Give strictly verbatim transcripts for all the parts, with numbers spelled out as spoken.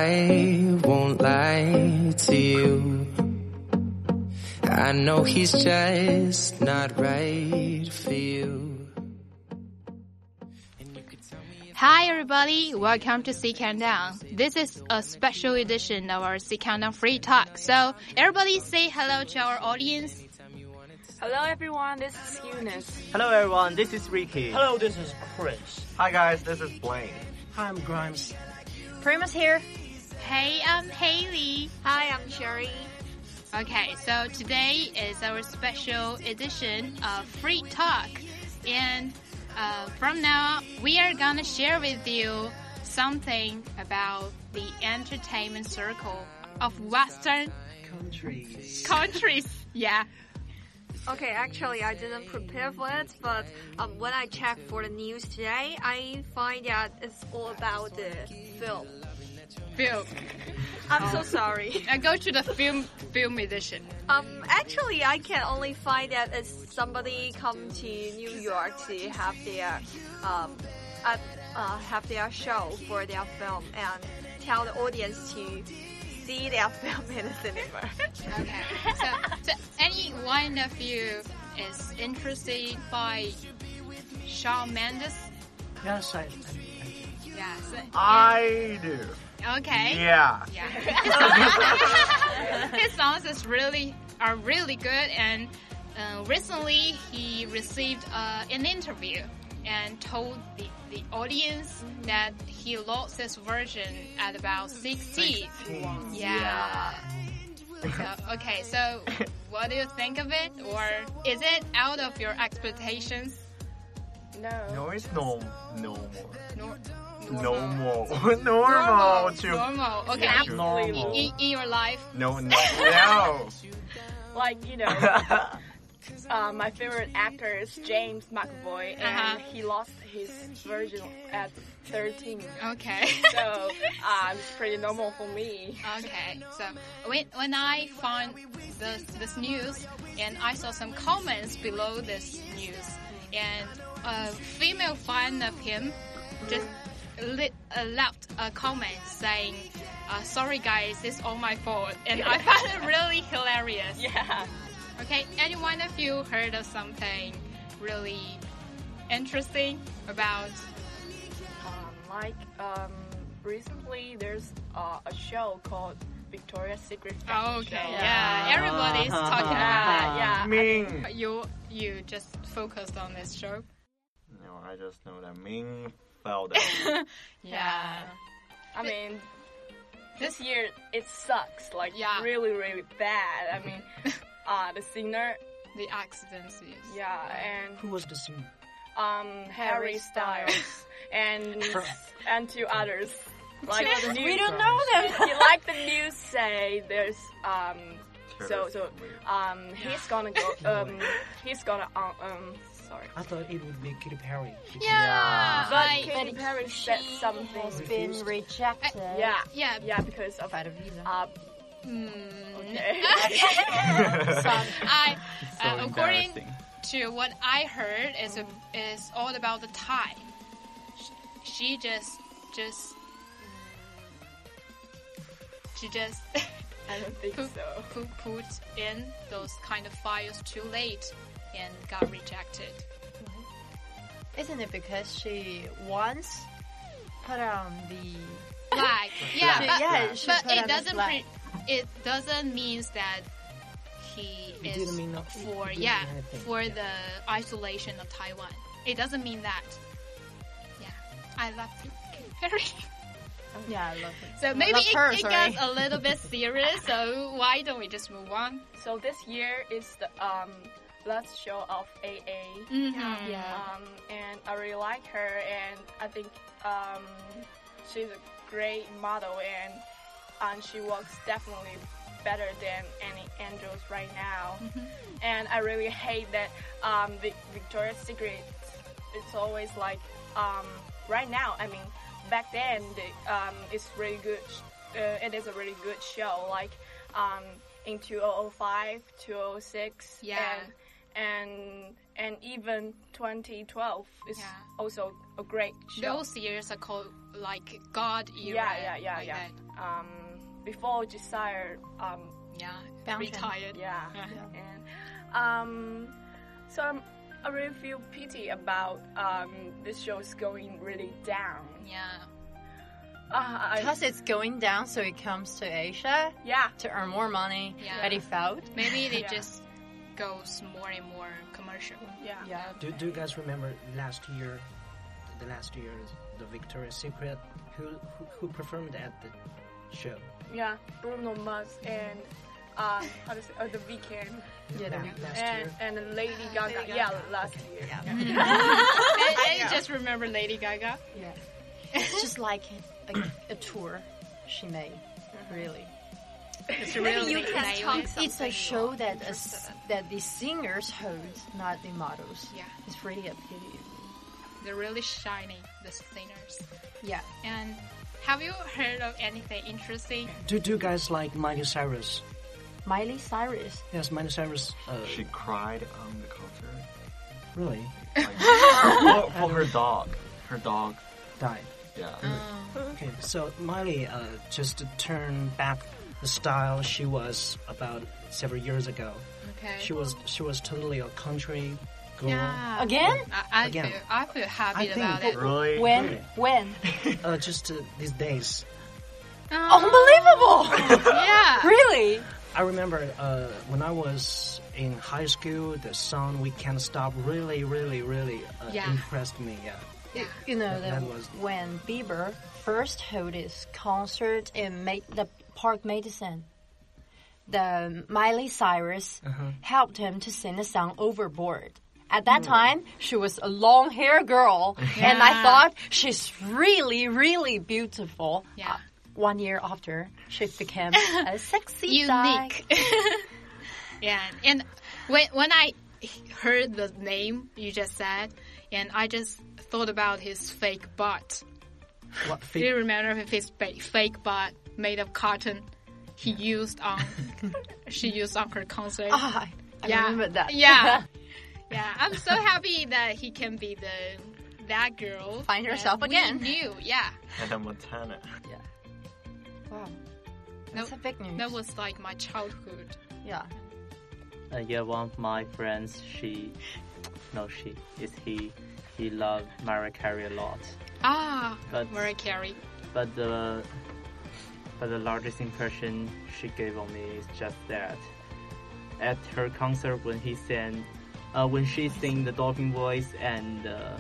I won't lie to you. I know he's just not right for you. Hi everybody, welcome to C Countdown. This is a special edition of our C Countdown Free Talk. So everybody say hello to our audience. Hello everyone, this is Eunice. Hello everyone, this is Ricky. Hello, this is Chris. Hi guys, this is Blaine. Hi, I'm Grimes. Primus here. Hey, I'm Haley. Hi, I'm Sherry. Okay, so today is our special edition of Free Talk. And uh, from now on, we are gonna share with you something about the entertainment circle of Western Countries. countries. Yeah. Okay, actually I didn't prepare for it, but um, when I checked for the news today, I find that it's all about the film. Film. I'm so sorry. I go to the film film edition. Um, actually, I can only find that it's somebody come to New York to have their um, uh, uh, have their show for their film and tell the audience to see their film in the cinema. Okay. So, so any one of you is interested by Shawn Mendes? Yes, I, I, I Yeah. So, I do. okay. Yeah. Yeah. His songs is really are really good, and uh, recently he received uh, an interview and told the, the audience that he lost his version at about sixty. Yeah. So, okay, so what do you think of it, or is it out of your expectations? No. No, it's no, no more. Nor- No more. Normal. to- Normal. Okay. Normal. In, in your life. No, no, no. Like, you know, uh, my favorite actor is James McAvoy, and Uh-huh. he lost his version at thirteen. Okay. So, uh, it's pretty normal for me. Okay, so when when I found this this news and I saw some comments below this news, and a female fan of him just lit, uh, left a comment saying, uh, "Sorry guys, it's all my fault," and I found it really hilarious. Yeah. Okay, any one of you heard of something really interesting about? Um, like, um, recently there's uh, a show called Victoria's Secret Fashion Oh, okay, Show. yeah, everybody's talking about that. Yeah, yeah. Ming. You you just focused on this show. No, I just know that Ming fell down. Yeah. I mean, this year it sucks. Like, Yeah. really, really bad. I mean, uh, the singer, The accidents is. yeah, and Who was the singer? um, Harry Styles, and and two others. Like the news, We don't know them. like the news say, there's um, so so um, he's gonna go um, he's gonna um, um sorry. I thought it would be Katy Perry. Yeah. But I, Katy Perry said something. has been rejected. Yeah, yeah. yeah, because of By the visa. uh, Mm. okay. So I, So uh, according embarrassing. to what I heard, is a, is all about the tie. She, she just just she just I don't think put, so. put put in those kind of files too late and got rejected. Isn't it because she once put on the... Flag, yeah, She- but, yeah, she but put on it the doesn't flag. pre- it doesn't mean that he It is didn't mean no- for it didn't yeah mean anything, for yeah. the isolation of Taiwan. It doesn't mean that. Yeah, I love Katy Perry. Yeah, I love it. So maybe love it, her, it sorry. gets a little bit serious. So why don't we just move on? So this year is the um last show of A A. Mm-hmm. Yeah. Um, and I really like her, and I think um, she's a great model, and and she works definitely better than any angels right now. Mm-hmm. And I really hate that um, the Victoria's Secret. It's always like um, right now. I mean, back then the, um, it's really good. Uh, it is a really good show. Like um, in two thousand five, two thousand six, Yeah. and and and even twenty twelve is Yeah. also a great show. Those years are called like God era. Yeah, yeah, yeah, like yeah. that. um, before Desire, um, Yeah. Fountain. Retired. yeah, Yeah. and um, so I'm, I really feel pity about um, this show is going really down. Yeah. Uh, I, Because it's going down, so it comes to Asia yeah, to earn more money. Yeah. But it failed. Maybe they Yeah. just goes more and more commercial. yeah, Yeah. Do, do you guys remember last year, the last year, the Victoria's Secret, who who, who performed at the show? yeah. Bruno Mars and uh, how to say, uh, The Weeknd. Yeah, La- the- last And, year. and Lady Gaga, Lady yeah, Gaga. last year. I, I just remember Lady Gaga. yeah. It's just like a, a tour she made. Really. It's Maybe really you can nailed talk it. something It's a show more that a, interested. that the singers hold, not the models. Yeah. It's really a pity. They're really shining, the singers. Yeah. And have you heard of anything interesting? Do, do you guys like Miley Cyrus? Miley Cyrus. Yes, Miley Cyrus. Uh, She cried on the concert. really Like, for, for her dog. Her dog. died. Yeah. Okay, so Miley uh, just to turn back the style she was about several years ago. Okay. She was she was totally a country girl. Yeah. Again? I, I Again. feel I feel happy I about think- it. Really? When? Really? When? Uh, just uh, these days. Unbelievable! Yeah. Really? I remember uh, when I was in high school, the song "We Can't Stop" really, really, really uh, Yeah. impressed me. Yeah. Yeah. You know, That- that that was- when Bieber first held his concert in Ma- the Park Madison, the Miley Cyrus Uh-huh. helped him to sing the song Overboard. At that time, she was a long hair girl, and I Yeah. thought she's really, really beautiful. Yeah. Uh, one year after, she became a sexy Unique. dyke. Yeah. And when when I heard the name you just said, and I just thought about his fake butt. What Do you fake? remember his fake, fake butt made of cotton he used on she used on her concert? Ah, I Yeah. remember that. Yeah. Yeah, I'm so happy that he can be the that girl. Find herself that again. We knew, yeah. Hannah Montana. Wow. That's That- a big news. That was like my childhood. yeah. Uh, yeah, one of my friends, she, no, she, is he, he loved Mariah Carey a lot. Ah, But- Mariah Carey. But the, but the largest impression she gave on me is just that. At her concert, when he sang, uh, when she sang the dolphin voice and uh,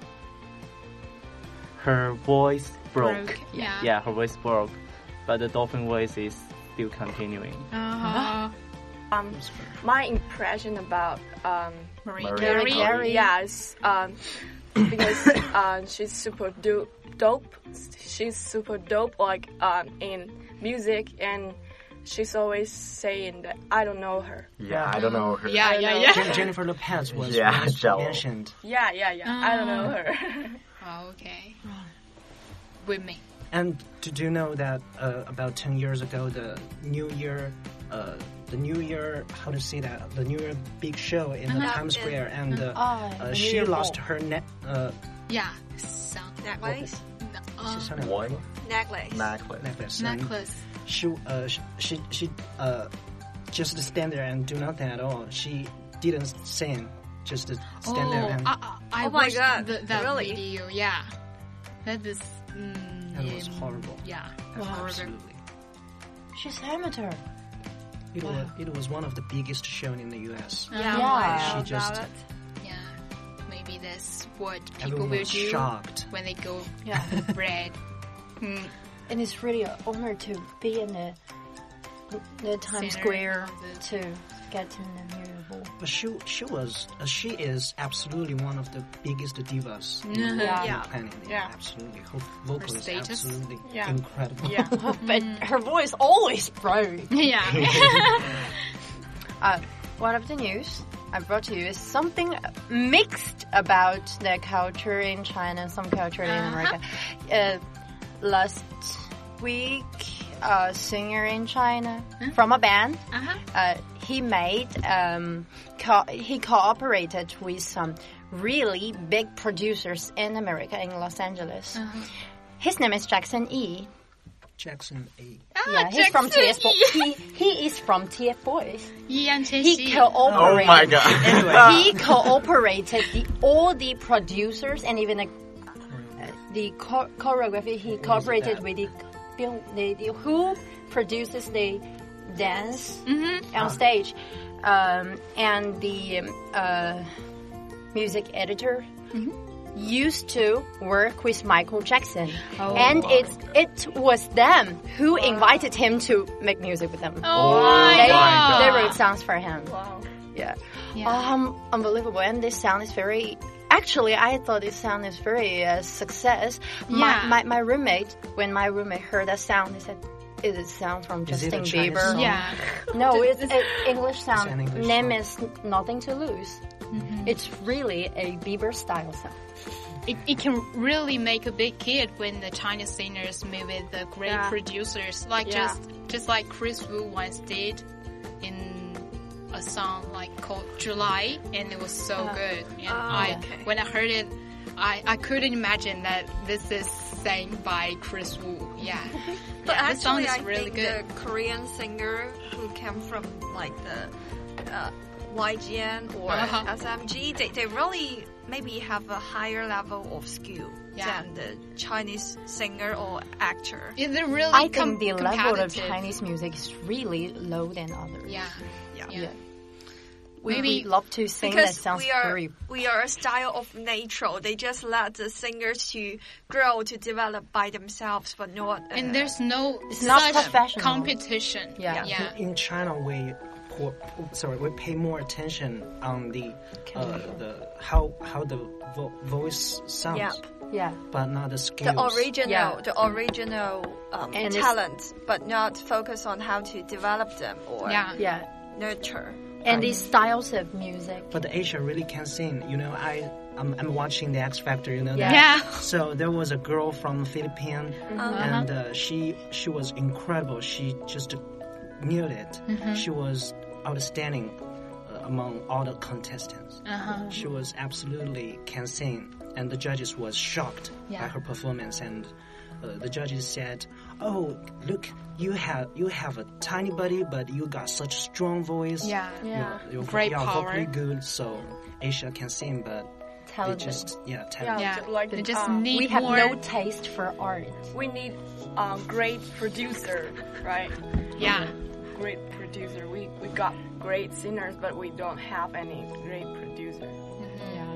her voice broke. Broke, yeah. Yeah, her voice broke, but the dolphin voice is still continuing. Uh-huh. Um, my impression about um, Mariah Mariah Carey. Carey. yes, um, because uh, she's super do- dope. She's super dope, like um, in music, and she's always saying that I don't know her. Yeah, I don't know her. Yeah, yeah, know. yeah. Jen- Jennifer Lopez was Yeah, was Jello. mentioned. Yeah, yeah, yeah. I don't know her. Oh, okay. Women. And did you know that uh, about ten years ago, the New Year, uh, the New Year, how to say that, the New Year big show in the Uh-huh. Times Square, and uh, Ah, uh, the New she Year lost ball. her neck. Uh, Yeah. Some, Necklace. no, uh, she's on a What? Necklace. Necklace. necklace. and necklace. She, uh, sh- she, she, uh, just stand there and do nothing at all. She didn't sing, just to stand there Oh, and. I, I, I Oh my watched God, the, that really? video. Yeah. That is. Mm, That was yeah, horrible. Yeah. Wow. Absolutely. She's amateur. It was, it was one of the biggest shows in the U S. Yeah, Yeah. I She know just- about it. Yeah. Maybe that's what people Everyone will was do shocked. when they go Yeah. red. Hmm. And it's really an honor to be in the the Times Center Square of the- to get in the New Year ball. But she, she was, uh, she is absolutely one of the biggest divas in the Yeah. world, Yeah. planet. Yeah. Absolutely. Her vocal is status? absolutely Yeah. incredible. Yeah. But her voice always broke. Yeah. Uh, one of the news I brought to you is something mixed about the culture in China and some culture in Uh-huh. America. Uh, last week, a singer in China from a band, Uh-huh. uh, he made, um, co- he cooperated with some really big producers in America, in Los Angeles. Uh-huh. His name is Jackson E. Jackson A. Oh, Yeah, he's from T F Jackson Boys. Yi. He he is from T F Boys. Yi and Chen He Xi. cooperated. Oh my god. Anyway, He cooperated the all the producers and even the uh, the cho- choreography. He cooperated that? with the, the, the, the who produces the dance Mm-hmm. on stage, um, and the um, uh, music editor. Used to work with Michael Jackson, Oh. and it's it was them who invited him to make music with them. Oh my They, god. they wrote songs for him. Wow. Yeah. Yeah. Um, unbelievable. And this sound is very. Actually, I thought this sound is very uh, success. Yeah. My, my my roommate, when my roommate heard that sound, he said, "Is it sound from Is it a Justin Chinese Bieber?" song? Yeah. No, it's an English sound. an English Name song. is Nothing to Lose. It's really a Bieber style sound. It, it can really make a big hit when the Chinese singers meet with the great Yeah. producers, like Yeah. just just like Chris Wu once did in a song like called July, and it was so good. And Oh, I okay. when I heard it, I, I couldn't imagine that this is sang by Chris Wu. Yeah, But yeah, the song actually, is I really think good. the Korean singer who came from like the uh, Y G N or Uh-huh. S M G, they, they really maybe have a higher level of skill Yeah. than the Chinese singer or actor. Yeah, they're really I com- think the level of competitive. Chinese music is really low than others. Yeah, Yeah. yeah. Yeah. We, Maybe- we love to sing that Because sounds we are very. we are a style of nature. They just let the singers to grow to develop by themselves, but not. Uh, And there's no It's not such professional. competition. Yeah. yeah. in China, we pour, sorry, we pay more attention on the uh, the how how the vo- voice sounds, Yep. Yeah. but not the skills. the original, Yeah. the original um, And it's- talent, but not focus on how to develop them or Yeah. Yeah. nurture. And these styles of music. But Asia really can sing. You know, I I'm, I'm watching the X Factor. You know Yeah. that. Yeah. So there was a girl from Philippines, Uh-huh. and uh, she she was incredible. She just knew it. Mm-hmm. She was outstanding uh, among all the contestants. Uh-huh. She was absolutely can sing, and the judges was shocked by Yeah. her performance. And uh, the judges said, "Oh, look, you have you have a tiny body, but you got such strong voice. Yeah. Yeah. You're, you're, Great you're power. vocally good. So Asia can sing, but they Talented. just yeah, Yeah, talented. Yeah. ju- like They just um, need We have more. no taste for art. we need a great producer, right? Yeah. Great producer. We we got great singers, but we don't have any great producer. Yeah.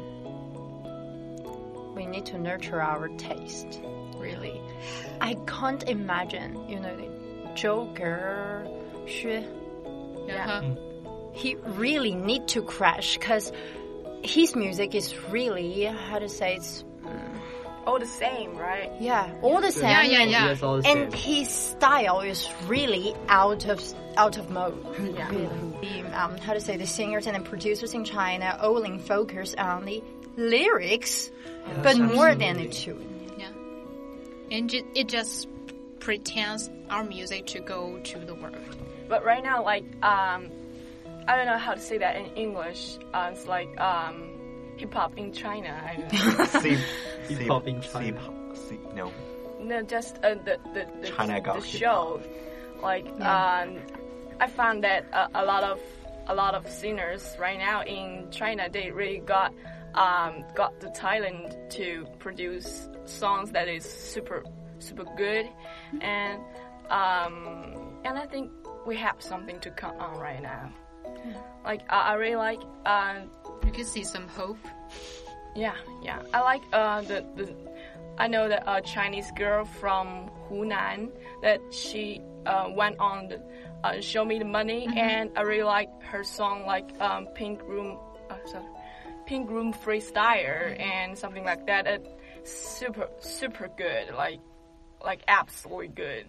We need to nurture our taste, really. I can't imagine, you know, the Joker, Xue, Uh-huh. he really need to crash because his music is really, how to say, it's, All the same, right? yeah, all the same. Yeah, yeah, and- yeah. Yes, all the And same. his style is really out of out of mode. Yeah. Really. The, um, how to say the singers and the producers in China only focus on the lyrics, but more than the tune. Yeah. And ju- it just pretends our music to go to the world. But right now, like, um, I don't know how to say that in English. Uh, it's like um, hip hop in China. I don't know. C, Hip C, hop in C, China. C, no. No, just uh, the the the, China got the hip show. Like, um, I found that a, a lot of a lot of singers right now in China, they really got um, got the talent to produce songs that is super super good, and um, and I think we have something to come on right now. Like, I, I really like. Uh, You can see some hope. Yeah, yeah. I like uh, the, the I know that a Chinese girl from Hunan that she uh, went on the uh, Show Me the Money, and I really like her song like um, Pink Room, uh, sorry, Pink Room Freestyle and something like that. It, super super good, like like absolutely good.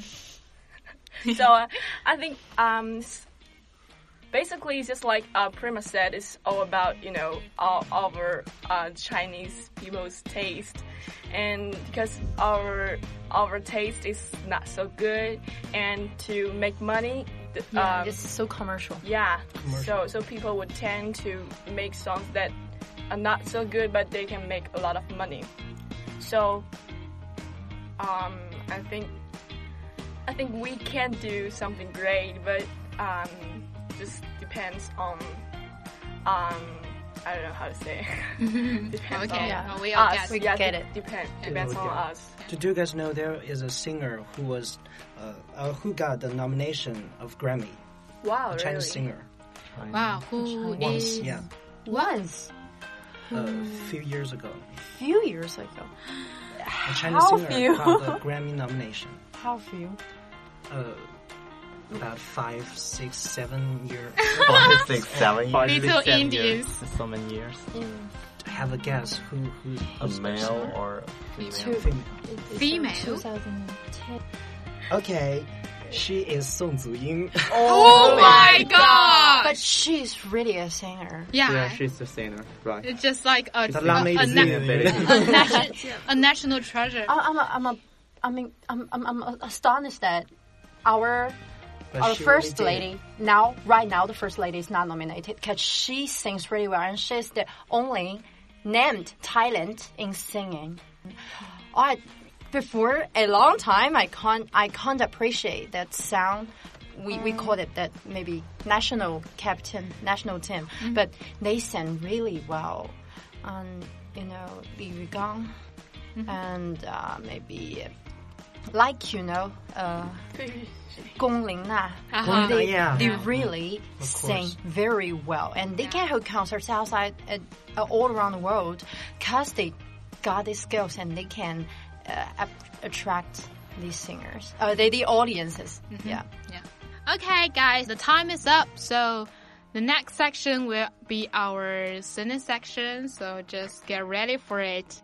So uh, I think um, s- basically it's just like uh, Prima said, it's all about, you know, all our uh, Chinese people's taste, and because our our taste is not so good, and to make money, th- Yeah, um, it's so commercial. yeah, so so people would tend to make songs that are not so good, but they can make a lot of money. So um, I think I think we can do something great, but um, just depends on um, I don't know how to say. Depends Okay, on yeah. we all us. get, We yeah, get de- it. Depend, depends on Yeah. us. Did you guys know there is a singer who was uh, uh, who got the nomination of Grammy? Wow, A Chinese really? singer. wow, who Once, is yeah, Once, a few years ago. few years ago. A Chinese How singer few? got the Grammy nomination. How few? Uh, about five, six, seven years. Five, six, seven Five, years. Little six, seven Indians. years, so many years. Have a guess who who A who's the male singer? or a Two. female? Female. Female? two thousand ten. Okay, she is Song Ziying. Oh my god! But she's really a singer. yeah, Yeah, she's a singer, right? it's just like a, The a, Lamei a, na- Ziying. a, nation, a national treasure. I- I'm, a, I'm, a, I mean, I'm, I'm, I'm astonished that our But our she first really did. lady now, right now, the first lady is not nominated because she sings really well, and she's the only named talent in singing. I before a long time, I can't, I can't appreciate that sound. We we called it that maybe national captain, national team, but they sang really well. Um, you know, Li Yugang, and uh, maybe like you know, uh, Gong Lingna. Uh-huh. They, yeah. they Yeah. really Of sing course. very well, and they can hold concerts outside uh, uh, all around the world because they got these skills and they can uh, ap- attract these singers, uh, they, the audiences. Yeah. Yeah. Okay, guys, the time is up. So the next section will be our singing section. So just get ready for it.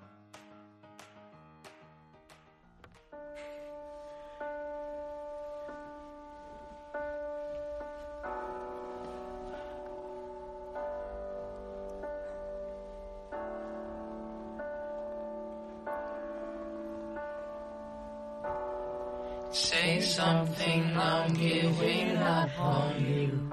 Say something, I'm giving up on you.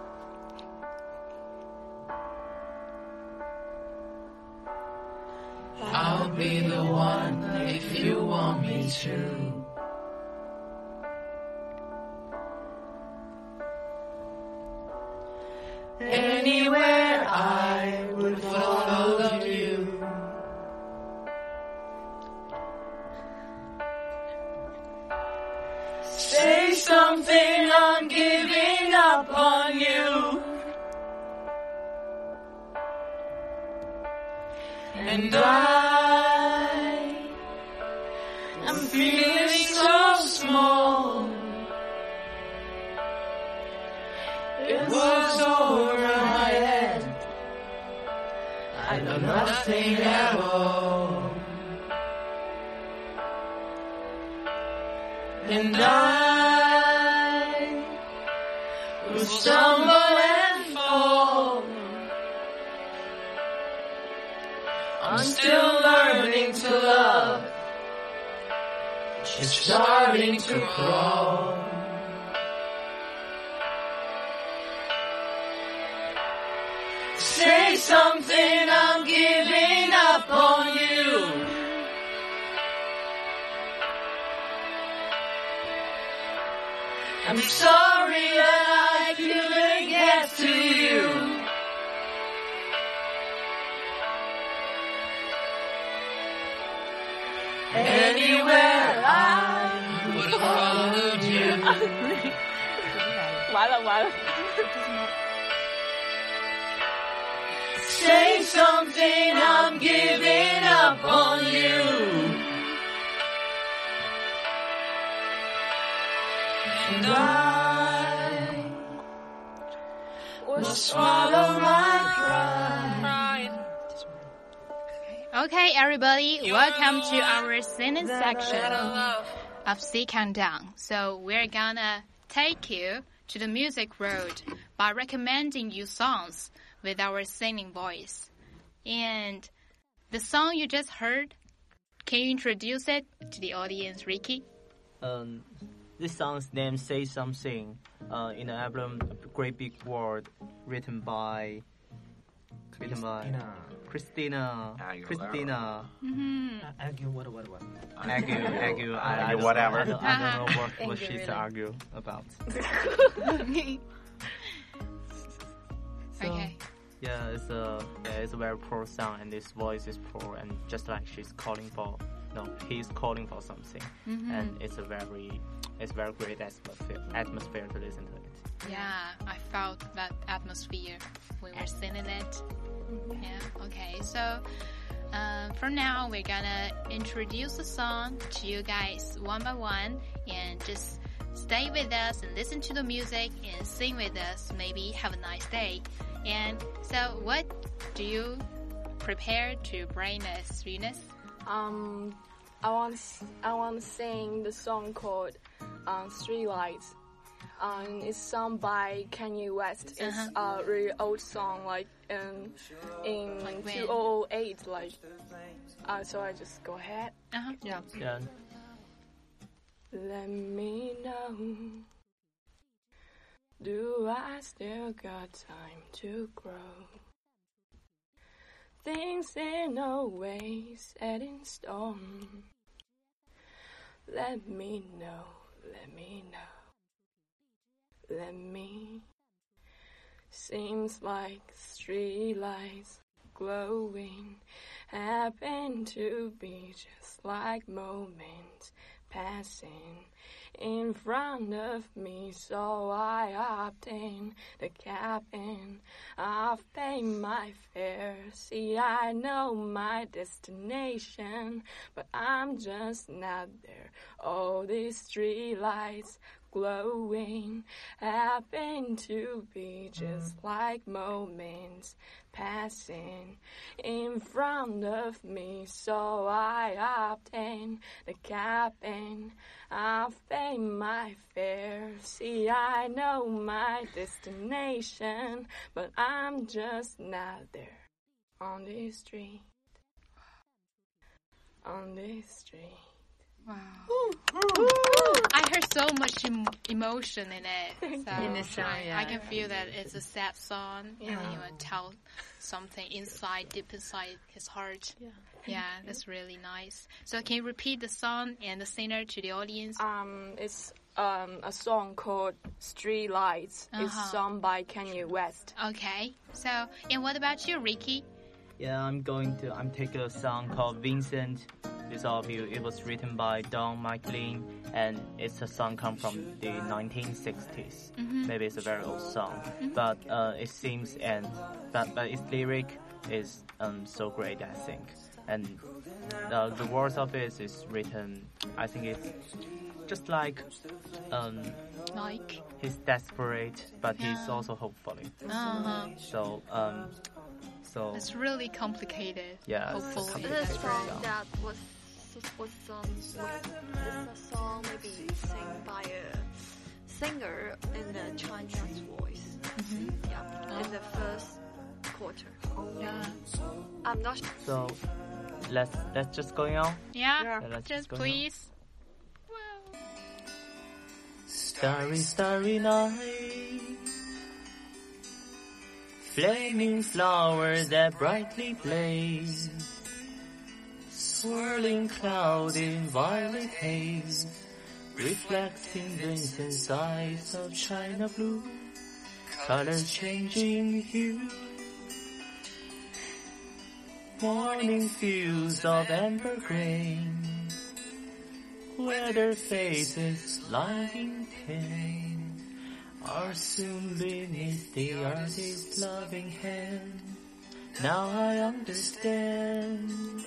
I'll be the one if you want me to. Anywhere I would follow you. Say something, I'm giving up on you. And I am feeling so small. It was over my head. I know nothing at all. And I will stumble and fall. I'm still learning to love. Just starting to crawl. Say something, I'm giving up on you. I'm sorry that I couldn't get to you. Anywhere I would have followed you. 完了完了。 Say something, I'm giving up on you. And I will swallow my pride. Okay, everybody, welcome to our singing section of C Countdown. So we're gonna take you to the music road by recommending you songs with our singing voice. And the song you just heard, can you introduce it to the audience, Ricky? Um, this song's name "Say Something" uh, in the album "Great Big World," written by Written by Christina. Christina. Aguilera. Christina. Mm-hmm. Uh, Agu, what, what, what? Argue, argue, I, I don't whatever. Know, I don't, I don't know what, Thank what you, she's really. argue about. So, Okay. yeah, it's a yeah, it's a very poor song, and his voice is poor, and just like she's calling for, no, he's calling for something, Mm-hmm. and it's a very, it's very great atmosphere, atmosphere to listen to it. Yeah, I felt that atmosphere when we were singing it. Yeah, okay. So, uh, for now, we're gonna introduce the song to you guys one by one, and just stay with us and listen to the music and sing with us. Maybe have a nice day. And so, what do you prepare to bring us, Venus? Um, I want I want to sing the song called um, Streetlights. Um, it's sung by Kanye West. It's Uh-huh. a really old song, like um, in Like when? two thousand eight. Like, uh, so I just go ahead. Uh-huh. Yeah. Yeah, Let me know. Do I still got time to grow? Things ain't always set in stone. Let me know, let me know, let me. Seems like streetlights glowing happen to be just like moments passing in front of me, so I hopped in the cabin. I've paid my fare. See, I know my destination, but I'm just not there. All these streetlights glowing happen to be just like moments passing in front of me, so I hopped in the cabin. I've paid my fare. See, I know my destination, but I'm just not there. On this street, on this street. Wow. I heard so much em- emotion in it. So In the song, I, yeah. I can feel that it's a sad song, and Yeah. you know, tell something inside, deep inside his heart. Yeah. Yeah, that's really nice. So can you repeat the song and the singer to the audience? Um, it's um a song called Streetlights. It's Uh-huh. sung by Kanye West. Okay. So, and what about you, Ricky? yeah. I'm going to. I'm taking a song called Vincent. This all of you. It was written by Don McLean, and it's a song come from the nineteen sixties. Mm-hmm. Maybe it's a very old song, but uh, it seems and but but its lyric is um so great, I think. And uh, the words of it is written. I think it's just like um Like, he's desperate, but he's Yeah. also hopefully. uh-huh. So um so It's really complicated. Yeah, it's Hopefully. This is a that's song right. that was was um was, this is a song maybe sung by a singer in the Chinese voice. Yeah, in the first quarter. Yeah. I'm not sure. so let's let's just going on. Yeah. Yeah, let's Just go now. please. Starry, starry night, flaming flowers that brightly blaze, swirling cloud in violet haze, reflecting Vincent's eyes of china blue, colors changing hue, morning fields of amber grain, where their faces lying in pain are soon beneath the artist's loving hand. Now I understand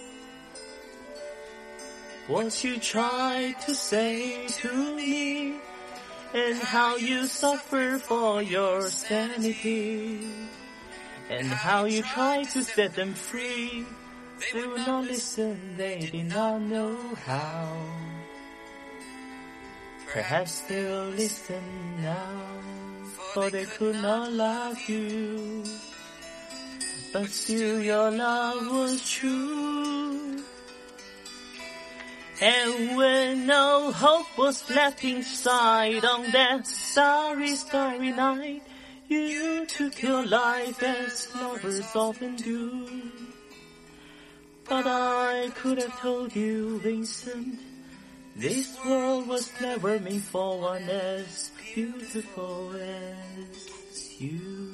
what you tried to say to me, and how you suffer for your sanity, and how you try to set them free. They would not listen, they did not know how. Perhaps they'll listen now, for they could not love you. But still your love was true. And when no hope was left inside on that starry, starry night, You took your life as lovers often do. But I could have told you, Vincent, this world was never meant for one as beautiful as you.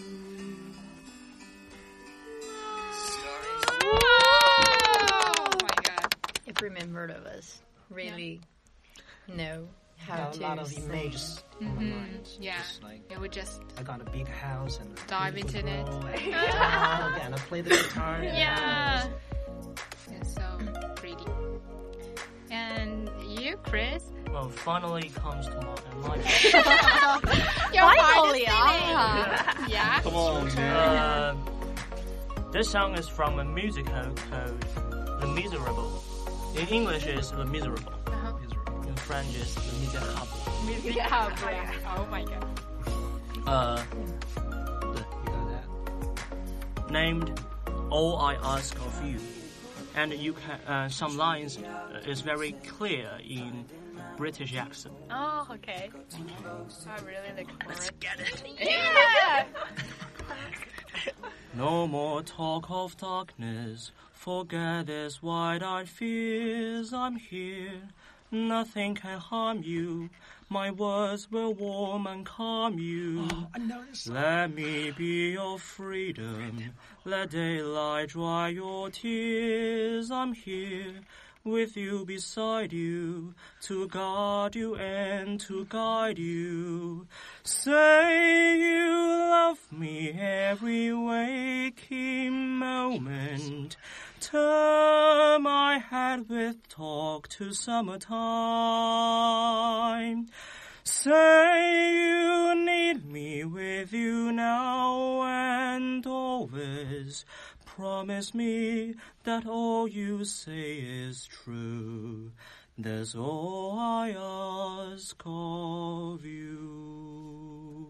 Oh my god. Every member of us really know how a to lot of sing. images on my mind. Yeah. Just like It would just I got a big house and a dive beautiful into it. girl and a dog and I play the guitar. yeah. It's so pretty. And you, Chris? Well, finally comes to my mind. You're Finally, ah. Yeah. Come on, man. Uh, this song is from a musical called The Miserable. In English is The Miserable. Uh-huh. In French is The Miserable. Yeah. Oh my god. Uh, You got that? named All I Ask of You. And you can, uh, some lines uh, is very clear in British accent. Oh, okay. I really look for Let's it. Get it. Yeah. No more talk of darkness, forget this wide-eyed fears. I'm here, nothing can harm you. My words will warm and calm you. Oh, I know this song. Let me be your freedom. Let daylight dry your tears. I'm here with you, beside you, to guard you and to guide you. Say you love me every waking moment. Turn my head with talk to summertime. Say you need me with you now and always. Promise me that all you say is true. That's all I ask of you.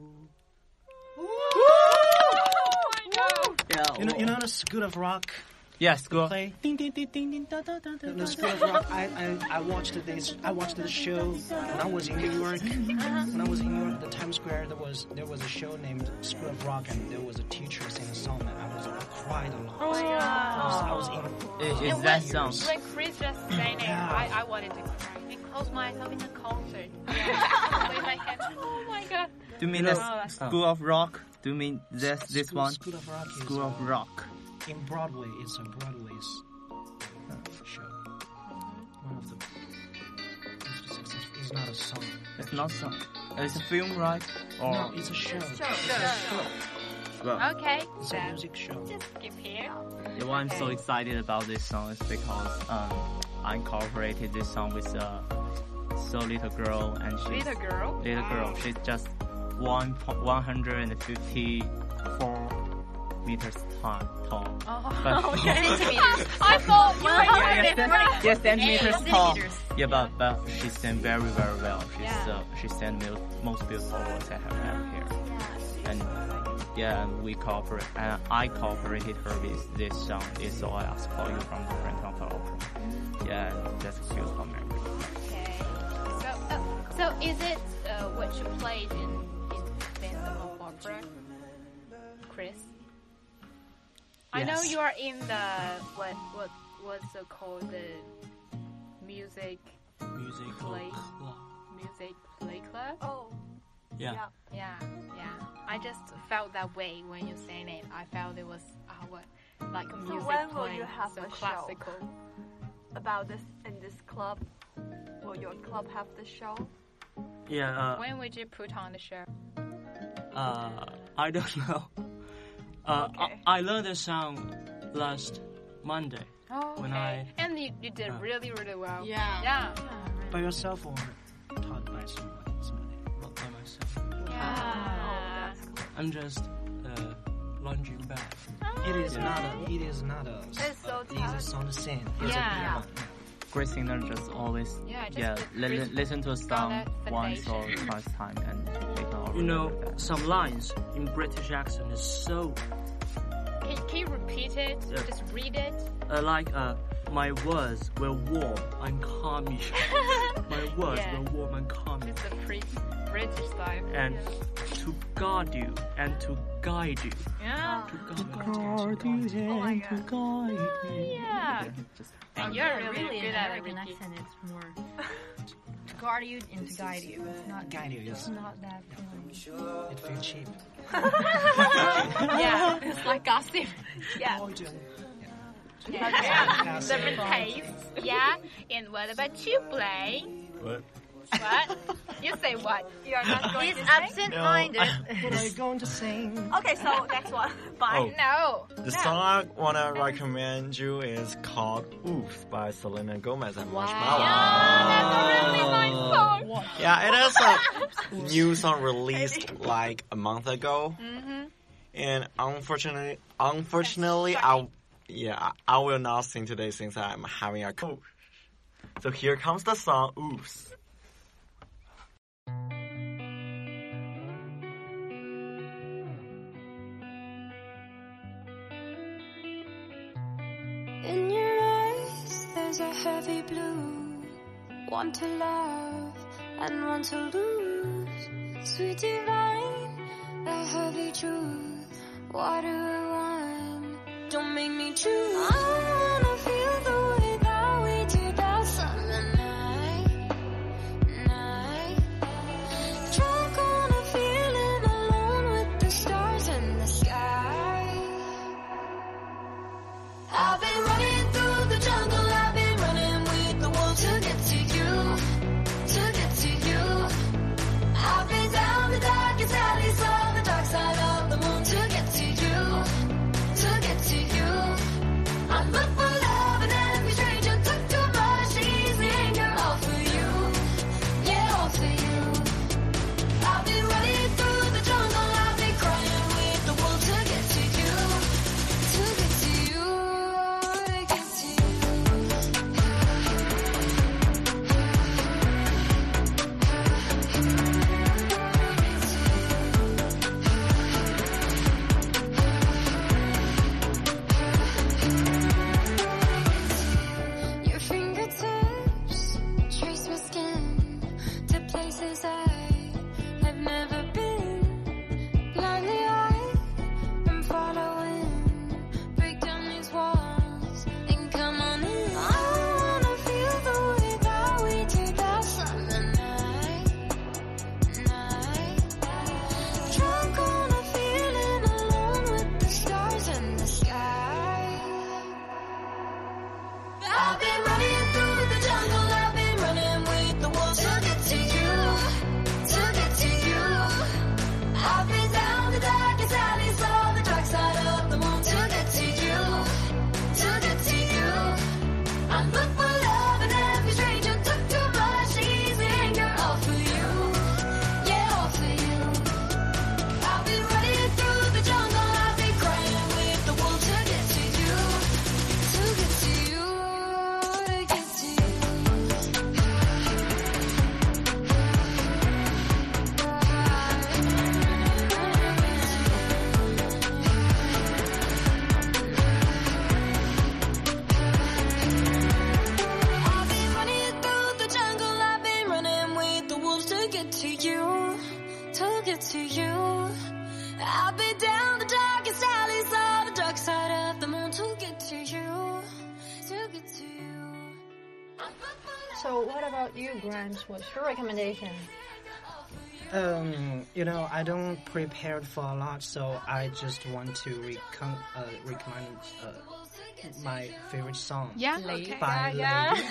You know, you know the School of Rock Yes, go. play? Ding, ding, ding, ding, ding, da, da, da, da, the School of Rock. I, I, I watched this. I watched the show when I was in New York. When I was in New York, the Times Square, there was there was a show named School of Rock, and there was a teacher singing a song, and I was I cried a lot. Oh my god. I was, I was in. Is, is And that when, song? when Chris just sang it, Yeah. I, I wanted to cry. I closed my eyes, I'm in a concert. Yeah. With my head. Oh my god. Do you mean You the know- School of Rock? Do you mean this this School, one? School of Rock is School of uh, Rock. in Broadway. It's a Broadway's uh, show. One of the most successful. It's not a song. It's not song. It's a film, right? Or No, it's a show. well, Okay. It's So a music show. just skip here. yeah, why I'm so excited about this song is because um, I incorporated this song with a so little girl, and she's Little girl. little girl. She's just one one hundred and fifty four meters tall. tall. Oh, But- okay. I thought you were Yeah, already yeah, cent- yeah, centimeters Yeah, tall. centimeters. Yeah, but but she sang very very well. She's Yeah. uh, she sang the most beautiful voice I have ever heard. And yeah, we cooperate. And I cooperated her with this song. Is all I ask for you from the Phantom of the Opera. Yeah, that's a beautiful memory. Okay. So, uh, so is it uh, what you played in in Phantom of Opera, Chris? I know Yes. you are in the what what what's it called, the music Music Play. club. music play club. Oh, Yeah. yeah. Yeah, yeah. I just felt that way when you sang it. I felt it was uh, what like a music when will playing, you have so a show? classical. About this in this club. Will your club have the show? Yeah. Uh, When would you put on the show? uh, I don't know. Uh, Okay. I, I learned the song last Monday. Oh, okay. When I- and you, you did uh, really, really well. Yeah. Yeah. By yourself or taught by somebody? somebody? Not by myself. Yeah. I'm just uh, lunging back. It is not a. It is not a. It's so a easy talented. song to sing. It's Yeah. a, Great singer just always Yeah, just yeah li- li- really listen to a song got that once or foundation. twice time and they can all You know, remember that. some lines in British accent is so Can, can you repeat it? Yeah. Just read it. uh, like uh, My words will warm and calm you. My words Yeah. will warm and calm you. It's a pretty British style. And to guard you and to guide you. Yeah. To guard you and to guide you. Yeah. Just And you're really, really good an at it, American Ricky. accent. It's more to guard you and to guide you. It's not Guide you, It's yes. not that feeling. It feels cheap. Yeah, it's like gossip. Yeah. Oh, just- Yeah. Different tastes. Yeah. And what about you, Blake? What? What? You say what? You're not going He's to sing? absent-minded. What are you going to sing? Okay, so next one. Bye. Oh. No. The song I wanna recommend you is called "Oops" by Selena Gomez and Marshmello. That's a really nice song. Yeah, it is a new song released like a month ago, Mm-hmm. and unfortunately, unfortunately, I yeah I will not sing today since I'm having a cold. So here comes the song "Oops." In your eyes, there's a heavy blue. One to love and one to lose. Sweet divine, a heavy truth. Water or wine, don't make me choose. I wanna feel the way that we did that summer night. Night. Drunk on a feeling alone with the stars in the sky. I've been running through the jungle, I've been running with the wolves to get to you, to get to you. I've been down the darkest alleys on the dark side of the moon to get to you, to get to you. I'm good for love and every stranger took too much, ease the anger all for you, yeah, all for you. I've been running through the jungle, I've been crying with the wolves to get to you, to get to you. Your fingertips trace my skin to places I have never been. Blindly I am following. Break down these walls and come on in. I wanna feel the way that we did that summer night. Night. Drunk on a feeling alone with the stars in the sky. I've been running through the jungle, I've been running with the wolves to get to you, to get to you. I've been down the darkest alleys on the dark side of the moon to get to you, to get to you. I'm good for love and every stranger took too much, ease the anger all for you, yeah, all for you. I've been running through the jungle, I've been crying with the wolves to get to you, to get to you, to get to you. I've been running through the jungle, I've been running with the wolves to get to you, to get to you. I've been down the darkest alleys on the dark side of the moon to get to you, to get to you. So what about you, Grimes? What's your recommendation? Um, you know, I don't prepare for a lot, so I just want to recom- uh, recommend uh, my favorite song. Yeah. By Yeah. Lady.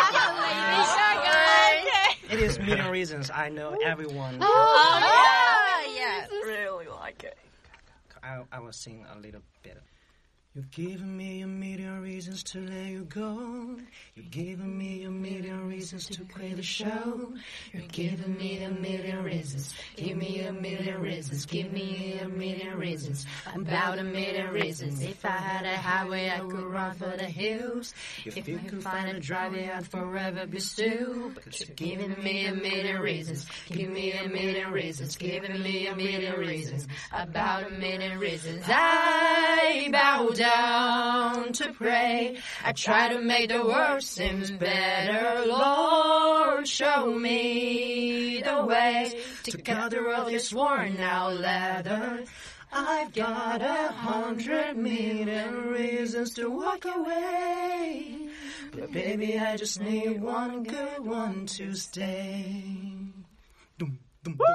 Okay. It is Million Reasons. I know everyone. Oh, yeah. Yes, really like it. I, I will sing a little bit. You've given me a million reasons to let you go. You've given me a million reasons to play the show. You've given me a million reasons. Give me a million reasons. Give me a million reasons. About a million reasons. If I had a highway, I could run for the hills. If you can find a driveway, I'd forever be still. But you've given me a million reasons. Give me a million reasons. Giving me a million reasons. About a million reasons. I bow down. down to pray. I try to make the world seem better. Lord, show me the way to cut the road is worn out leather. I've got a hundred million reasons to walk away, but baby, I just need one good one to stay. Dum, dum, dum.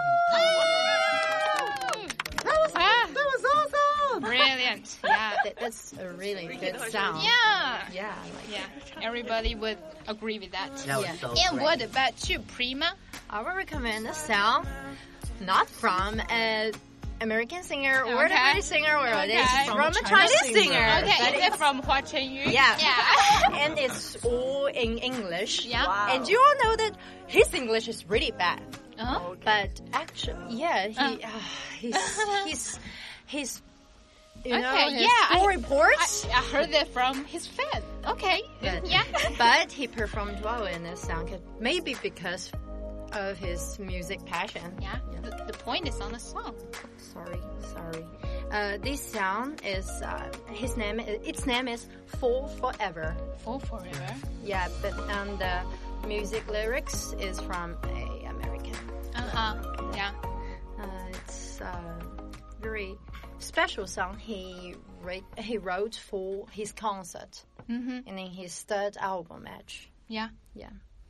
That was, that was awesome! Brilliant. Yeah. That, that's a really good sound. Yeah. Yeah, I like Yeah. Everybody would agree with that. That was Yeah. so And great. what about you, Prima? I will recommend a sound not from an American singer or Okay. a British singer or Okay. it's From from, a a Chinese Chinese singer. singer. Okay, But is it from Hua Chenyu? Yeah. Yeah. And it's all in English. Yeah. Wow. And you all know that his English is really bad. Uh-huh. But actually, yeah, he, Uh. uh, he's, he's, he's, you know, Okay, his yeah, full I- reports. I, I heard that from his fan. Okay. But, Yeah. but he performed well in this song, maybe because of his music passion. Yeah. The, the point is on the song. Sorry, sorry. Uh, this song is uh, his name. Its name is "For Forever." For forever. Yeah, but and the music lyrics is from a American. Uh huh. Yeah. Uh, it's a very special song he wrote, he wrote for his concert Mm-hmm. and in his third album, match. Yeah. Yeah.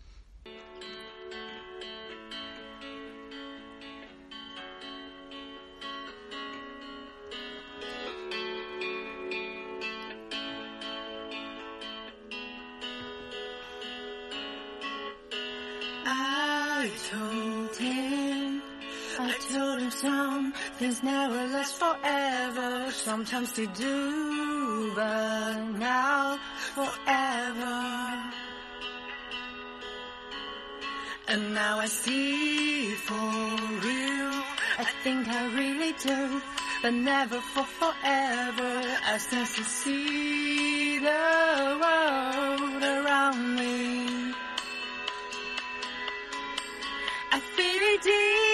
I told him, I told him some things never last forever. Sometimes they do, but now forever. And now I see for real. I think I really do, but never for forever. I start to see the world around me. I feel it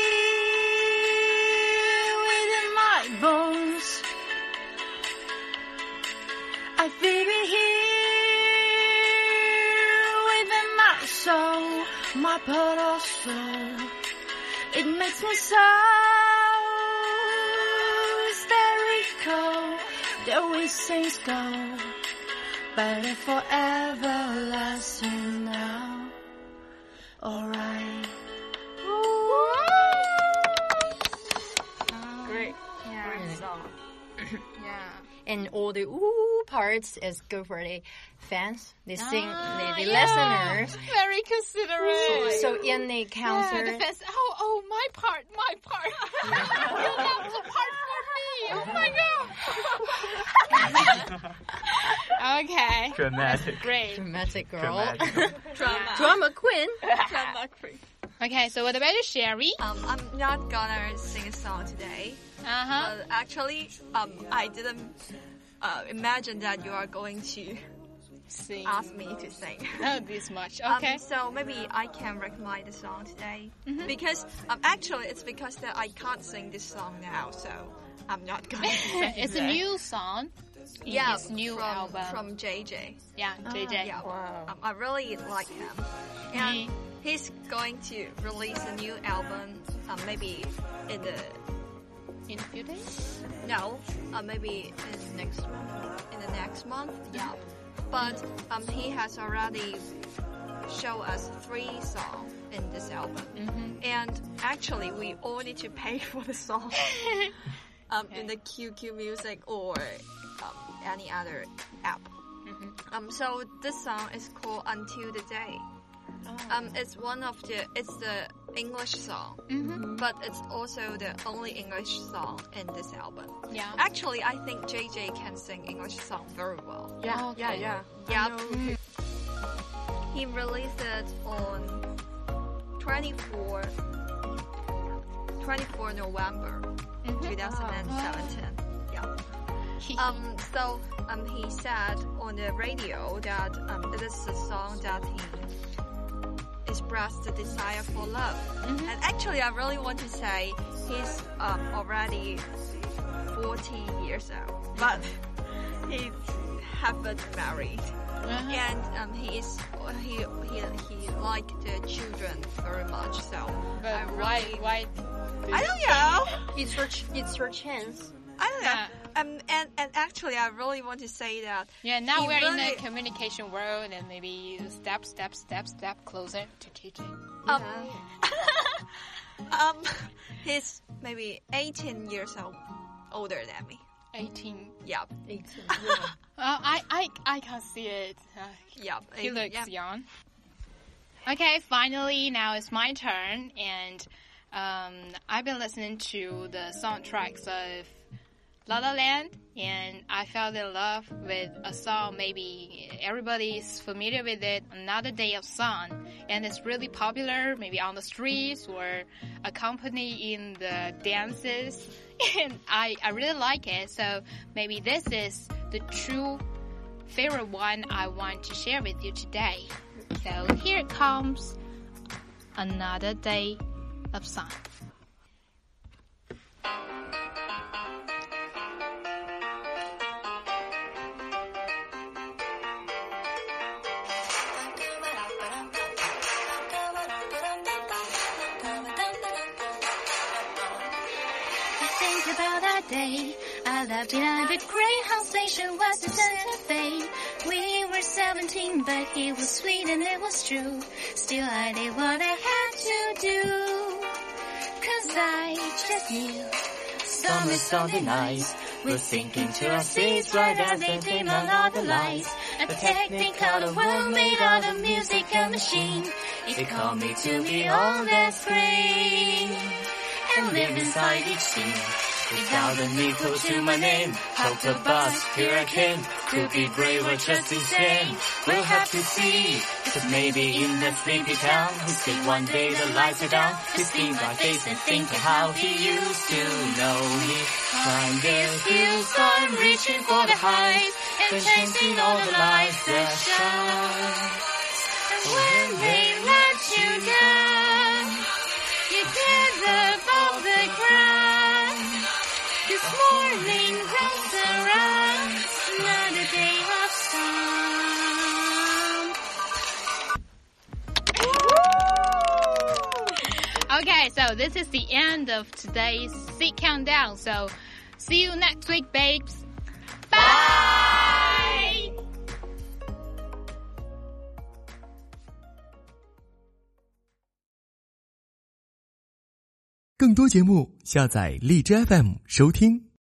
deep within my bones. I feel it here within my soul, my part also. It makes me so hysterical. The way things go, but they're forever lasting now. Alright. Great. Yeah. Great song. Yeah. And all the ooh parts is good for the fans. They sing, Ah, the, the yeah. listeners. Very considerate. So in the concert, Yeah, the fans. Oh, oh, my part, my part. You have the part for me. Oh my god. Okay. Dramatic. Great. dramatic girl, Dramatic. Drama. drama queen. Drama queen. Okay, so what about you, Sherry? Um, I'm not gonna sing a song today. Uh huh. Uh, actually, um, I didn't uh, imagine that you are going to Sing. ask me to sing. Not this much. Um, Okay. so maybe I can recommend the song today Mhm. because um, actually it's because that I can't sing this song now, so I'm not going to sing It's a today. new song. in yeah his new from, album. from J J. Yeah, J J. Yeah, um, I really like him, and Me. he's going to release a new album. Um, maybe in the In a few days. no, uh, maybe in Next one. in the next month. Yeah, but um, he has already show us three songs in this album, Mm-hmm. and actually we all need to pay for the song um, in the Q Q Music or um, any other app. Mm-hmm. Um, so this song is called Until the Day. Oh. Um, it's one of the it's the English song, Mm-hmm. but it's also the only English song in this album. Yeah. Actually, I think J J can sing English song very well. Yeah, yeah, yeah. yeah. He released it on twenty-four November Mhm. twenty seventeen. Yeah. He- Um, so um, he said on the radio that um, it is a song that he expressed the desire for love. Mhm. And actually, I really want to say he's um, already forty years old, but he haven't married, Uh-huh. and um, he is he he he liked the children very much. So But I why? really, Why? I don't know. It's her, it's her chance. I don't know. Yeah. Um, and and actually, I really want to say that. Yeah, now he we're in really- the communication world, and maybe step, step, step, step closer to teaching. Um, um, he's maybe eighteen years old, older than me. eighteen. Yeah, eighteen. Uh, I, I, I can't see it. Uh, yeah. he looks yeah. young. Okay, finally, now it's my turn, and um, I've been listening to the soundtracks of La La Land, and I fell in love with a song. Maybe everybody's familiar with it, Another Day of Sun, and it's really popular, maybe on the streets or accompany in the dances. And I, I really like it, so maybe this is the true favorite one I want to share with you today. So here comes Another Day of Sun. Think about that day I left behind the Greyhound station west of Santa Fe. We were seventeen, but he was sweet and it was true. Still I did what I had to do, 'cause I just knew Summer Sunday nights, we're sinking to our seats right as they dim on all the lights. a technicolor world made out of music and machine. It called me to be all that free and live inside each scene. Without an equal to my name, help the bus, here I came. Could be brave or just insane, we'll have to see. 'Cause maybe in that sleepy town, he said one day the lights are down. He seen my face and think of how he used to know me. Climb their hills, I'm reaching for the heights and chasing all the lights that shine. When they let you down, you get above the ground. This morning rolls around, another day of sun. Okay, so this is the end of today's Seat Countdown. So see you next week, babes. Bye! 更多节目，下载荔枝 F M 收听。